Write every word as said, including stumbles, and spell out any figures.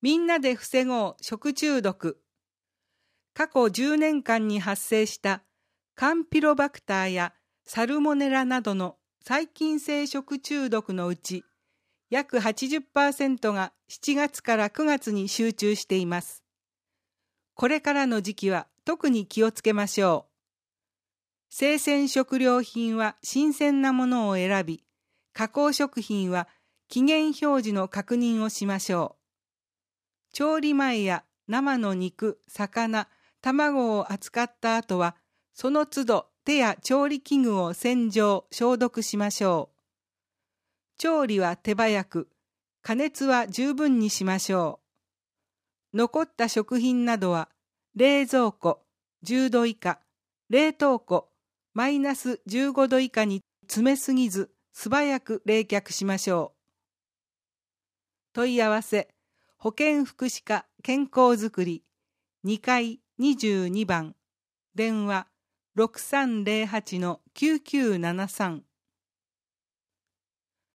みんなで防ごう食中毒。過去じゅうねんかんに発生したカンピロバクターやサルモネラなどの細菌性食中毒のうち、約 はちじゅっパーセント がしちがつからくがつに集中しています。これからの時期は特に気をつけましょう。生鮮食料品は新鮮なものを選び、加工食品は期限表示の確認をしましょう。調理前や生の肉、魚、卵を扱った後は、その都度手や調理器具を洗浄、消毒しましょう。調理は手早く、加熱は十分にしましょう。残った食品などは、冷蔵庫じゅうど以下、冷凍庫マイナスじゅうごど以下に詰めすぎず、素早く冷却しましょう。問い合わせ、保健福祉課健康づくりにかいにじゅうにばん、電話 ろくさんぜろはちのきゅうきゅうななさん